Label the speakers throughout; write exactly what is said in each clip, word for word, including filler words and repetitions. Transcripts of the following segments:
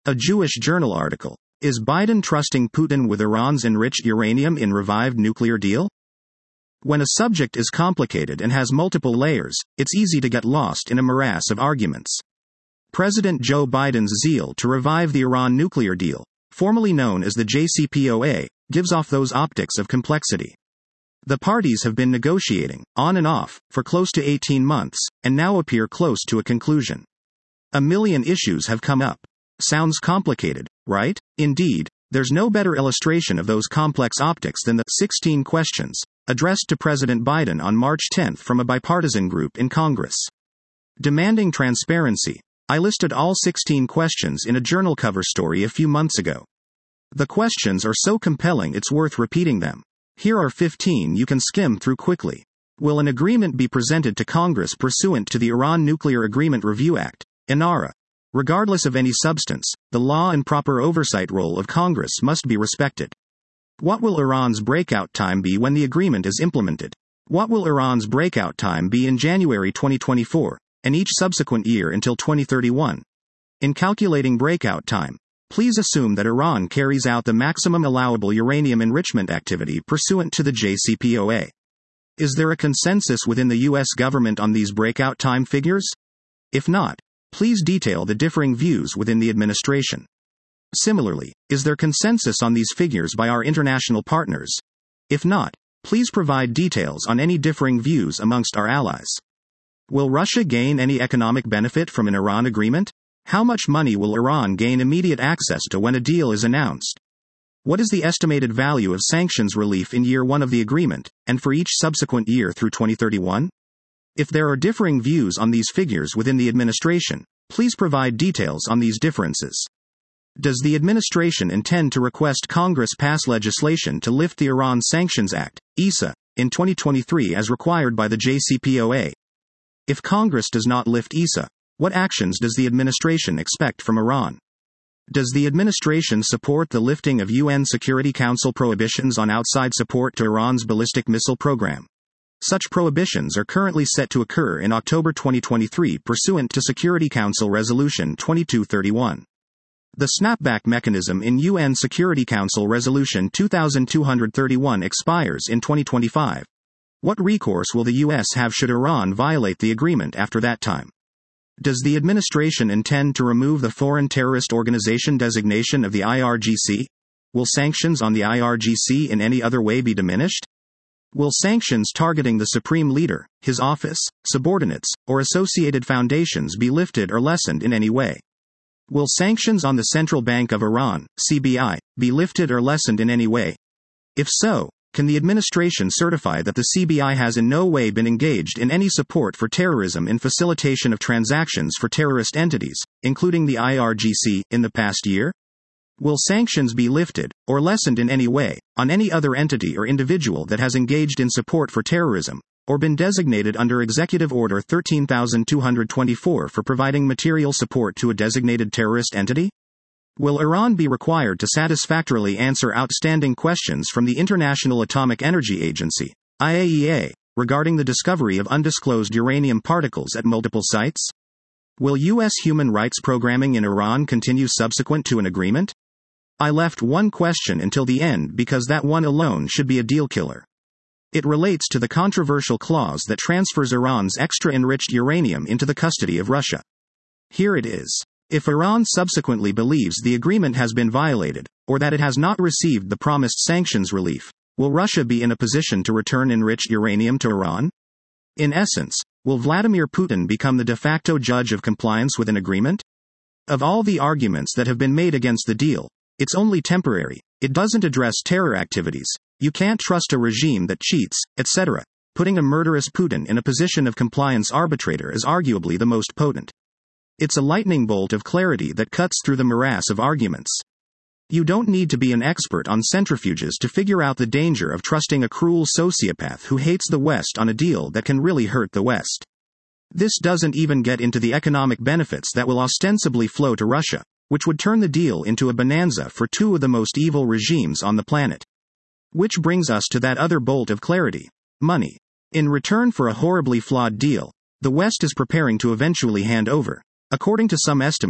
Speaker 1: A Jewish Journal article. Is Biden trusting Putin with Iran's enriched uranium in revived nuclear deal? When a subject is complicated and has multiple layers, it's easy to get lost in a morass of arguments. President Joe Biden's zeal to revive the Iran nuclear deal, formerly known as the J C P O A, gives off those optics of complexity. The parties have been negotiating, on and off, for close to eighteen months, and now appear close to a conclusion. A million issues have come up. Sounds complicated, right? Indeed, there's no better illustration of those complex optics than the sixteen questions addressed to President Biden on March tenth from a bipartisan group in Congress. Demanding transparency, I listed all sixteen questions in a journal cover story a few months ago. The questions are so compelling it's worth repeating them. Here are fifteen you can skim through quickly. Will an agreement be presented to Congress pursuant to the Iran Nuclear Agreement Review Act, I N A R A? Regardless of any substance, the law and proper oversight role of Congress must be respected. What will Iran's breakout time be when the agreement is implemented? What will Iran's breakout time be in January twenty twenty-four, and each subsequent year until twenty thirty-one? In calculating breakout time, please assume that Iran carries out the maximum allowable uranium enrichment activity pursuant to the J C P O A. Is there a consensus within the U S government on these breakout time figures? If not, please detail the differing views within the administration. Similarly, is there consensus on these figures by our international partners? If not, please provide details on any differing views amongst our allies. Will Russia gain any economic benefit from an Iran agreement? How much money will Iran gain immediate access to when a deal is announced? What is the estimated value of sanctions relief in year one of the agreement, and for each subsequent year through twenty thirty-one? If there are differing views on these figures within the administration, please provide details on these differences. Does the administration intend to request Congress pass legislation to lift the Iran Sanctions Act, I S A, in twenty twenty-three as required by the J C P O A? If Congress does not lift I S A, what actions does the administration expect from Iran? Does the administration support the lifting of U N Security Council prohibitions on outside support to Iran's ballistic missile program? Such prohibitions are currently set to occur in October twenty twenty-three pursuant to Security Council Resolution twenty-two thirty-one. The snapback mechanism in U N Security Council Resolution two thousand two hundred thirty-one expires in twenty twenty-five. What recourse will the U S have should Iran violate the agreement after that time? Does the administration intend to remove the Foreign Terrorist Organization designation of the I R G C? Will sanctions on the I R G C in any other way be diminished? Will sanctions targeting the Supreme Leader, his office, subordinates, or associated foundations be lifted or lessened in any way? Will sanctions on the Central Bank of Iran, C B I, be lifted or lessened in any way? If so, can the administration certify that the C B I has in no way been engaged in any support for terrorism in facilitation of transactions for terrorist entities, including the I R G C, in the past year? Will sanctions be lifted, or lessened in any way, on any other entity or individual that has engaged in support for terrorism, or been designated under Executive Order thirteen thousand two hundred twenty-four for providing material support to a designated terrorist entity? Will Iran be required to satisfactorily answer outstanding questions from the International Atomic Energy Agency, I A E A, regarding the discovery of undisclosed uranium particles at multiple sites? Will U S human rights programming in Iran continue subsequent to an agreement? I left one question until the end because that one alone should be a deal killer. It relates to the controversial clause that transfers Iran's extra enriched uranium into the custody of Russia. Here it is. If Iran subsequently believes the agreement has been violated, or that it has not received the promised sanctions relief, will Russia be in a position to return enriched uranium to Iran? In essence, will Vladimir Putin become the de facto judge of compliance with an agreement? Of all the arguments that have been made against the deal, it's only temporary, it doesn't address terror activities, you can't trust a regime that cheats, et cetera. Putting a murderous Putin in a position of compliance arbitrator is arguably the most potent. It's a lightning bolt of clarity that cuts through the morass of arguments. You don't need to be an expert on centrifuges to figure out the danger of trusting a cruel sociopath who hates the West on a deal that can really hurt the West. This doesn't even get into the economic benefits that will ostensibly flow to Russia, which would turn the deal into a bonanza for two of the most evil regimes on the planet. Which brings us to that other bolt of clarity: money. In return for a horribly flawed deal, the West is preparing to eventually hand over, according to some estimates,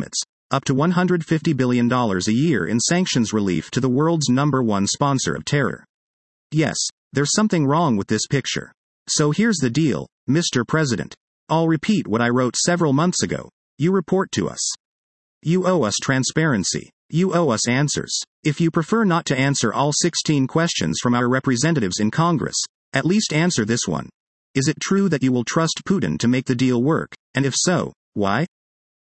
Speaker 1: up to one hundred fifty billion dollars a year in sanctions relief to the world's number one sponsor of terror. Yes, there's something wrong with this picture. So here's the deal, Mister President. I'll repeat what I wrote several months ago. You report to us. You owe us transparency. You owe us answers. If you prefer not to answer all sixteen questions from our representatives in Congress, at least answer this one. Is it true that you will trust Putin to make the deal work? And if so, why?